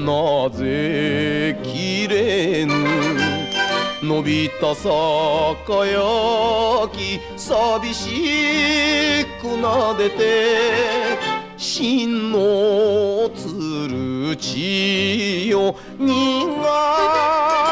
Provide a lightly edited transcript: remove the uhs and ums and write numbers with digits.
なぜ切れぬ伸びた酒焼き寂しくなでて真のつるちよ苦